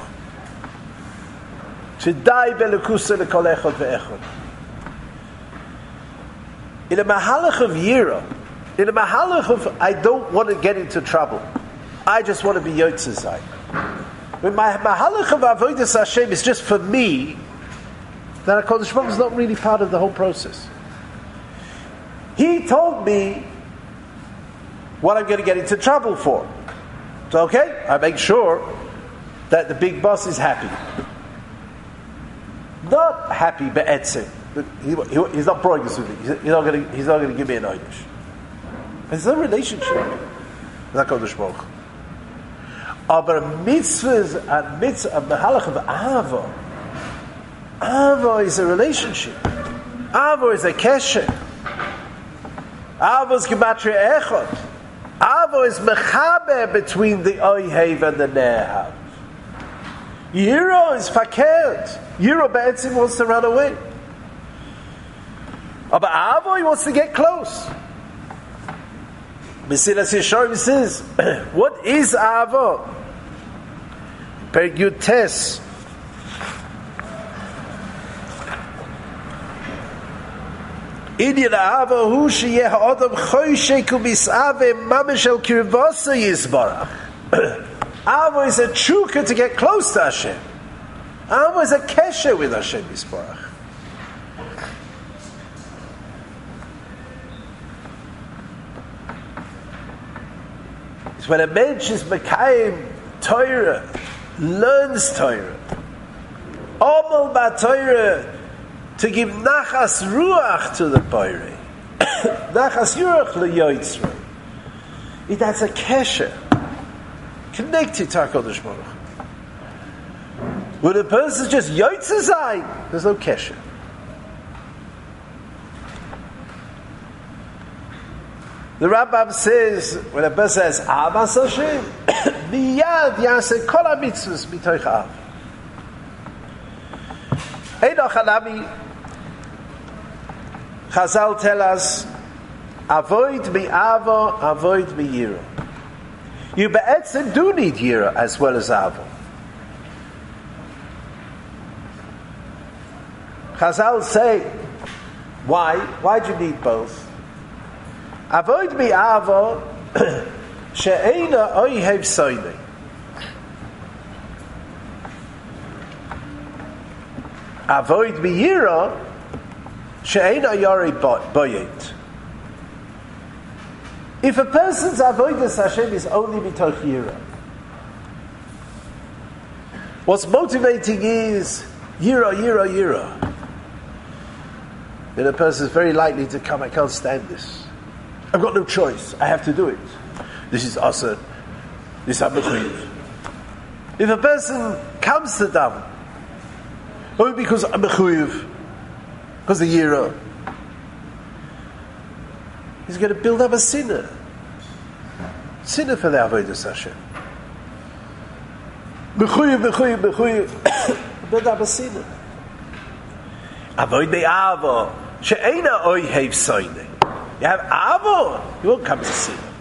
Hu. Shedai be'lekusa lekol echad ve'echad. In a mahalach of Yira, In a mahalach of, I don't want to get into trouble. I just want to be yotzei. When my mahalach of avodas Hashem is just for me, then HaKadosh Baruch Hu is not really part of the whole process. He told me what I'm going to get into trouble for. So okay, I make sure that the big boss is happy. Not happy, but etzim. He, he, he's not broing this with me. He's, he's not going to. He's not going to give me an einish. There's no relationship with HaKadosh Baruch Hu. Aber mitzvahs and mitzvah and mehalach of ava. Ava is a relationship. Ava is a kesher. Ava is gematria echad. Ava is mechaber between the oihev and the nehav. Yiro is fakert. Yiro be'etzim wants to run away. But Ava, he wants to get close. Mesilas Yesharim says, what is Ava? Per Yutes. Inyan Ava hu sheyeh ha'adam choshek u'mis'ave mamish el kirvasa yizbarach. Ava is a chukah to get close to Hashem. Ava is a kesher with Hashem yizbarach. It's when a mensch is mekayim Torah, learns Torah, Omal ba Torah, to give nachas ruach to the Torah, nachas ruach leyotzrei. That's a kesher connected to HaKadosh Baruch Hu. When a person is just yotzei zayin, there's no kesher. The Rambam says, when a person says, Avas Hashem, miyad yaseh kol ha-mitzvos mitoich av. Einoch hanami, Chazal tell us, avoid mi-avo, avoid mi-yiro. You be'etzem do need yiro as well as avo. Chazal say, why? Why do you need both? Avoid mi avo she'eina oihev soynei. Avoid mi yira she'eina yari boyet. If a person's avodas Hashem is only mitoch yira, what's motivating is yira, yira, yira, then a person is very likely to come, I can't stand this. I've got no choice. I have to do it. This is asur. This is mechuyev. If a person comes to daven only because I'm mechuyev, because of yira, he's going to build up a sinner. Sinner for the avodas Hashem. Mechuyev, mechuyev, mechuyev. Build up a sinner. Avoid me'avo she'eina oihev soynei. You have avo, you won't come to see him.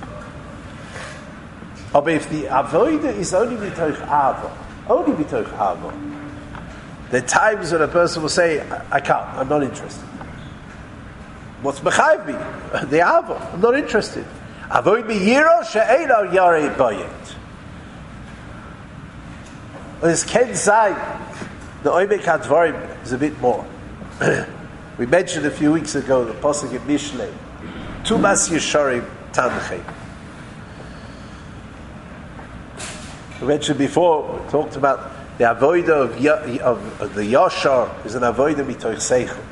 But if the avoida is only b'toich avo, only b'toich avo, there are times when a person will say, I, I can't, I'm not interested. What's b'chayv me? The avo, I'm not interested. Avoid me yiro she'eino yarei boyet. This Ken Zay, the Oimek HaDvarim is a bit more. We mentioned a few weeks ago the pasuk in Mishlei, Tumas Yesharim Tanchei. We mentioned before, we talked about the avodah of, of, of the Yashar is an avodah mitoich seichel.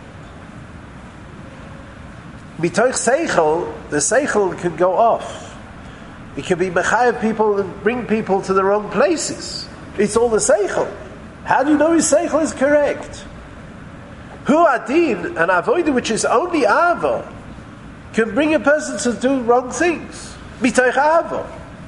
Mitoich seichel, the seichel can go off. It can be mechayev people and bring people to the wrong places. It's all the seichel. How do you know his seichel is correct? Hu adin, an avodah which is only ava, can bring a person to do wrong things. Mitoich ava.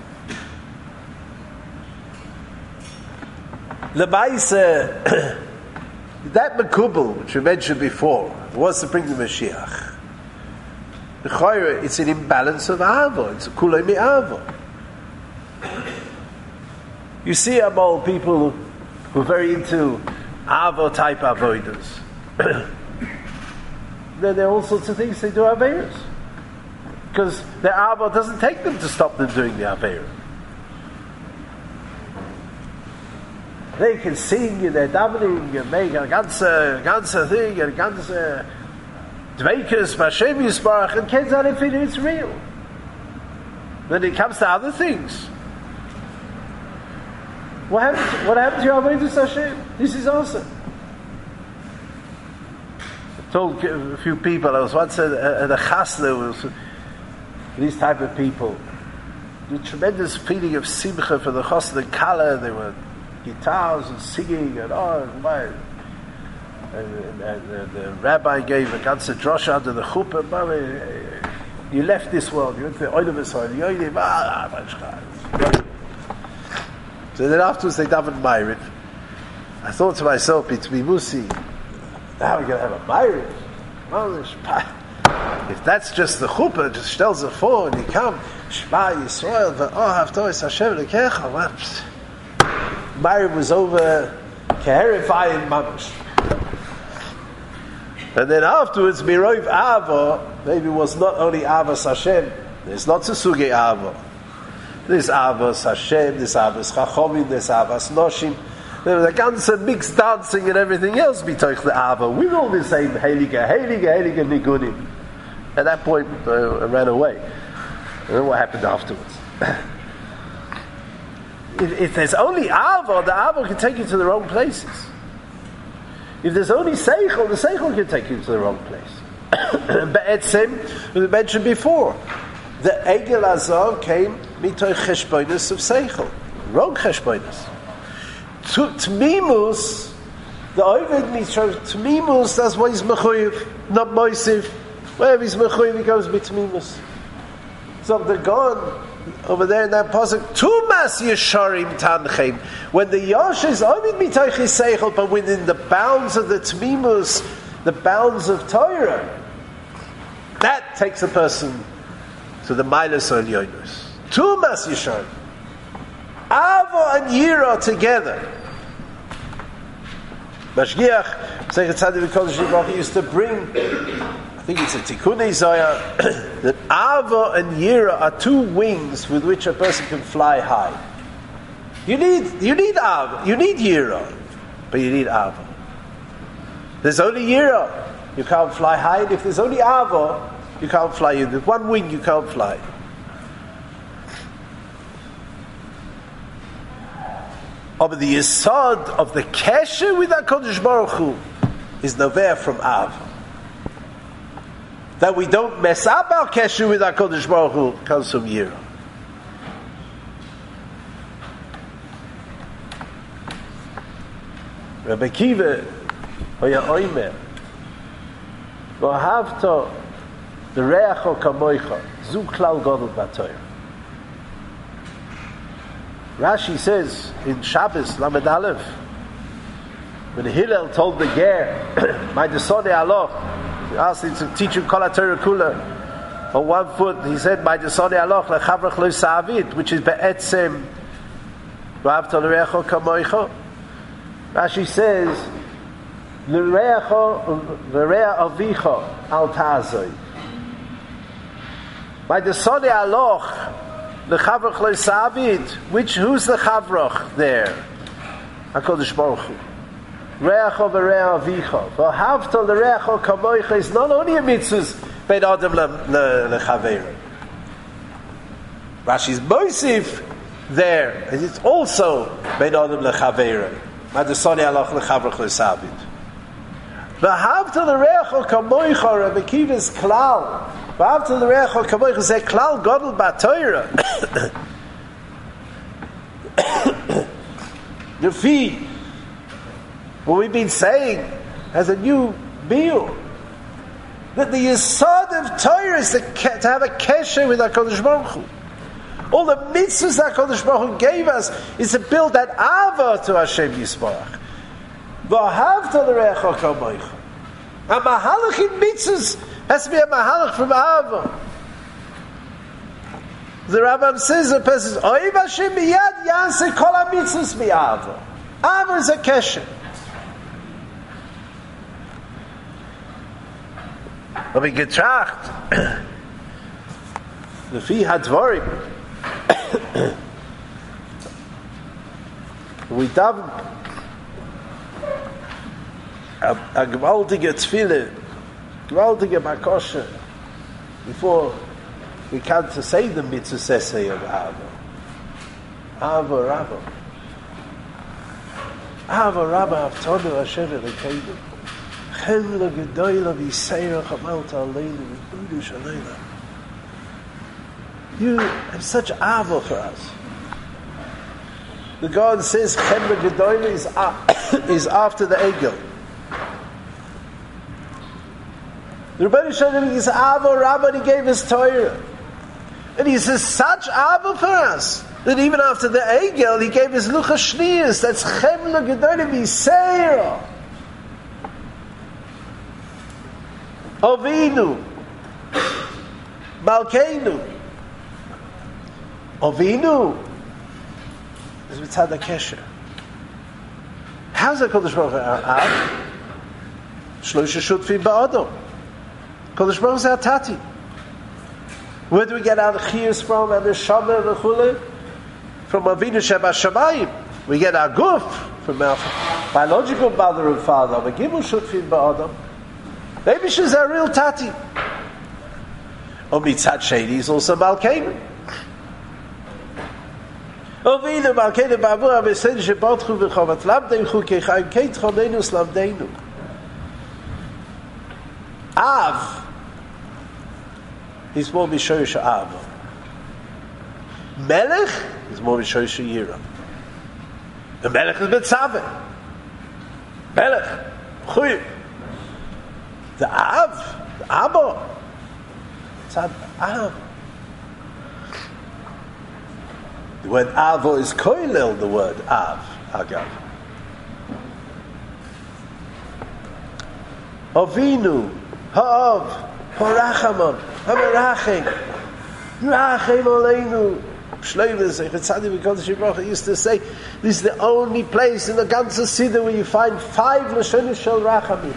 Lemaisa, that makubal which we mentioned before was to bring the Mashiach. The chayre, it's an imbalance of ava. It's a kulei mi ava. You see among people who are very into ava type avodas. Then there are all sorts of things they do aveiros. because their ava doesn't take them to stop them doing the Aveira. They can sing in their davening and make a ganze, ganze thing, a ganze dveikus, Hashem Yisbarach, and kids are if it's real. Then it comes to other things. What happened? What happened to your Avodas Hashem? This is awesome. I told a few people. I was once at, at a chasna with these type of people. The tremendous feeling of simcha for the chasna and kala. They were guitars and singing and oh my. And, and, and, and the rabbi gave a ganze drosha under the chuppah. You left this world. You went to the oil of the soil. So then afterwards they davened Ma'ariv. I thought to myself, it's Mimusi. Now we're going to have a Ma'ariv. If that's just the chuppah, just stells the four and you come, Shema Yisrael, oh, Haftois Hashem Lekecha. Ma'ariv was over Keherifai Mamash. And then afterwards, Mirov Ava, maybe it was not only Avas Hashem, there's lots of Suge Ava. There's Avas Hashem, there's Avas Chachomim, there's Avas Noshim. There was a ganze mixed dancing and everything else betoich the Ava. We all the same Heilige, Heilige, Heilige Nigunim. At that point, uh, I ran away. I don't know what happened afterwards. if, if there's only Ava, the Ava can take you to the wrong places. If there's only Seichel, the Seichel can take you to the wrong place. Be'etzim, we mentioned before, the Egel Azar came mitoich cheshboinus of Seichel. Wrong cheshboinus. Tmimus, the Ovid mitoich Tmimus, that's why he's mechuyev, not moisiv. Wherever he's mechuyev, he goes bitmimus. So the God over there in that pasuk, Tumas Yesharim Tanchem, when the Yosh is Ovid mitoich Seichel, but within the bounds of the Tmimus, the bounds of Torah, that takes a person to the Milas or Yoinus. Tumas Yisharim. Ava and Yira together. Mashgiach, Sechet Tzaddik Kodesh Yibach used to bring, I think it's a Tikkunei Zohar, that Ava and Yira are two wings with which a person can fly high. You need, you need Ava, you need Yira, but you need Ava. There's only Yira, you can't fly high, and if there's only Ava, you can't fly. With one wing, you can't fly. But the yesod of the kesher with HaKadosh Baruch Hu is noveh from Av. That we don't mess up our kesher with HaKadosh Baruch Hu comes from Yira. Rabbi Kiva, Hoya Oimer, V'ahavto V'reacho Kamoicha, Zu Klal Gadol B'Torah. Rashi says in Shabbos Lamed Aleph, when Hillel told the Ger, "My desone aloch," he asked him to teach him Kol HaTorah Kula. On one foot, he said, "My desone aloch lechavrach lo sa'avit," which is be'etzem v'ahavta l'reacho kamoicha. Rashi says, "L'reacho l'rea avicha al ta'azoi." My desone aloch. The Chavrach lo Savid, which who's the Chavrach there? HaKadosh Baruch Hu. Reacho v'rea avicha. V'havta l'reacho kamoicha is not only a mitzvah ben adam lechaveira. Rashi's moisif there, and it's also ben adam lechaveira. Madasoni alach lechavrach lo Savid. V'havta l'reacho kamoicha, Rabbi Kiva's klal. After the Reach HaKamoich is a klal gadol b'Torah. The fee, what we've been saying, has a new biur. That the yesod of Torah is to, to have a kesher with HaKadosh Baruch Hu. All the mitzvahs that HaKadosh Baruch Hu gave us is to build that ava to Hashem Yisbarach. V'ahavta l'Reich HaKamoich. A mahalach in mitzvahs has to be a mahalach from Ava. The Rambam says, the person says, Oiv Hashem miyad yanse kol ha-mitzvahs mi-Ava. Ava is a kesher. But we getracht, Lefi hadvarim. We daven a gewaltige Tfile, gewaltige Makoshe, before we come to say the mitzvah sesei of Ava. Ava Rabba. Ava Rabba Avtonu Hashem Elokeinu. Chem lo gedoyla v'yiseira chamalta aleinu v'kudush aleinu. You have such Ava for us. The God says Chem lo gedoyla is, is after the Egel. The Rebbeinu Shalom is Ava Rabba, and he gave us Torah. And he says such Ava for us that even after the Egel he gave us Luchas Shniyos. That's Chem lo gedoyla v'yiseira. Ovinu, Malkeinu. Ovinu is mitzad hakesher. How's that Kodesh Baruch Hu our Av? Shloisha shutfim ba'adam. Kodesh Baruch Hu is our Tati. Where do we get our chiyus from and the Shama and the Chule? From Avinu Sheba Shamayim. We get our guf from our biological mother and father. We give shutfim ba'adam. Maybe she's a real Tati. Or mitzad sheni is also Malkeinu. Ovinu Malkeinu ba'avu ha'mesed shebatchu v'chovat lamdeinu chukei keit chonenu slamdeinu. Av is more mishoyish Av. Melech is more mishoyish Yira. The Melech is Betzaveh. Melech, Chuy. The Av, the Abba, it's Av. The word Avo is koilel, the word Av, Agav. Avinu, Ha'av, Ha'rachamon, Ha'merachim, Rachim Aleinu. Shleimus, Echatzadim V'Kodesh Yibroch used to say, this is the only place in the ganze Siddur where you find five Lashonos Shel Rachamim.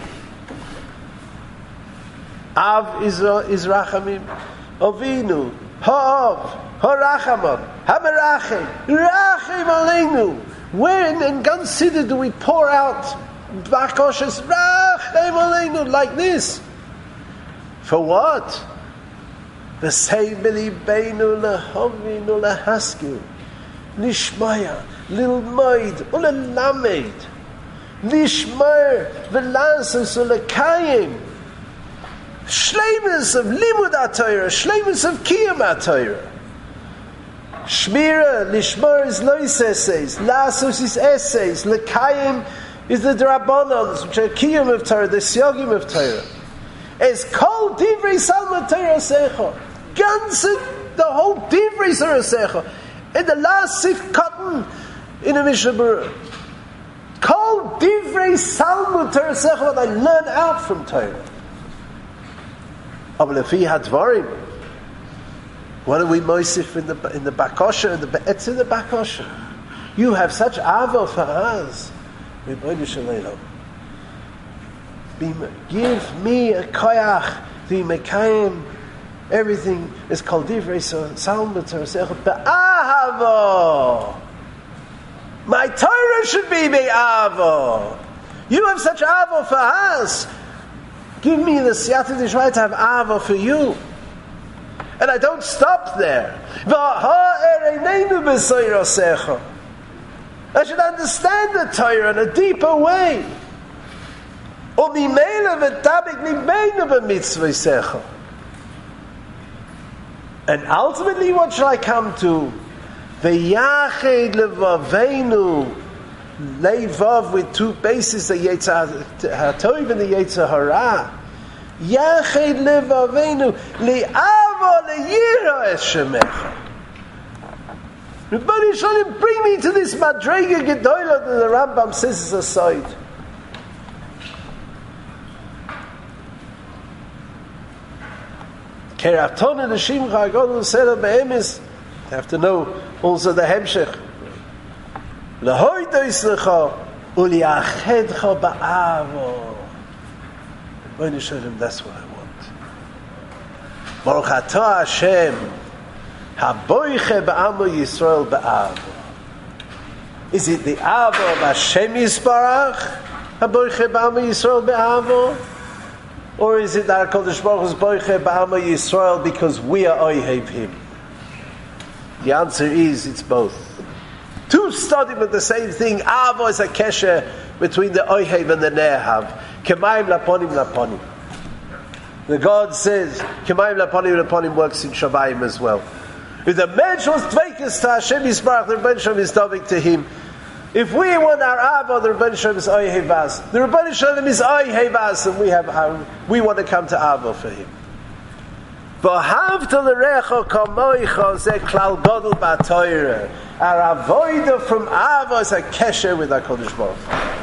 Av is, is Rachamim. Avinu, Ha'av, Ha'rachamon, Ha'merachim, Rachim Aleinu. Where in, in Gan Siddur do we pour out Bakoshes, Rachim Aleinu, like this? For what? V'sei b'libeinu lehovinu lehasku, Nishmaya, Lilmoid, Ulelamed, Nishmar, V'lansus, Ulekayim. Shleimus of Limud HaTorah, Shleimus of Kiyum HaTorah. Shmira, Lishmar is Lois essays, Lasus is essays, Lekayim is the Drabanons, which are Kiyum of Torah, the Siogim of Torah. As Kol Divrei Salma Torah Secha, Ganze, the whole Divrei Torah Secha, and the last Sif Cotton in the Mishnah Berurah. Kol Divrei Salma Torah Secha, what I learn out from Torah. What do we moisif in the in the bakosha in the be'etz in the bakosha? You have such avo for us. Give me a koyach the mekayim. Everything is called divrei salma torah be'avo. My Torah should be be'avo. You have such avo for us. Give me the siyata d'shmai to have ava for you. And I don't stop there. I should understand the Torah in a deeper way. And ultimately, what shall I come to? V'yached levavenu Leivav with two bases, the Yetzer HaTov and the Yetzer Hara. Yached levavenu li'avo le'yira es shemecha. Rebbeinu Shalom, bring me to this Madrega Gedoyla that the Rambam says is aside. Keraton and the Shimcha Agadol said of Be'emes, you have to know also the Hemshech. Lehoidois lecha uliachedcha ba'avo. Rebbeinu Shalom, that's what I want. Baruch atah Hashem Haboiche ba'amo Yisrael ba'avo. Is it the avo of Hashem Yisbarach? Haboiche ba'amo Yisrael ba'avo? Or is it that HaKadosh Baruch Hu is boiche ba'amo Yisrael because we are oihev Him? The answer is it's both. Two studying with the same thing. Avo is a kesher between the oihev and the ne'ahav. Kemaim laponim laponim. The God says, Kemaim laponim laponim works in Shamayim as well. If the mensch was dveikus to Hashem Yisbarach, the Rebbeinu Shalom is dovik to him. If we want our Avo, the Rebbeinu Shalom is oihev us. The Rebbeinu Shalom is oihev us, and we have we want to come to Avo for him. V'havta l'recho kamoicha ze klal godel b'Torah. Our avoida from Avo is a kesher with HaKadosh Baruch Hu.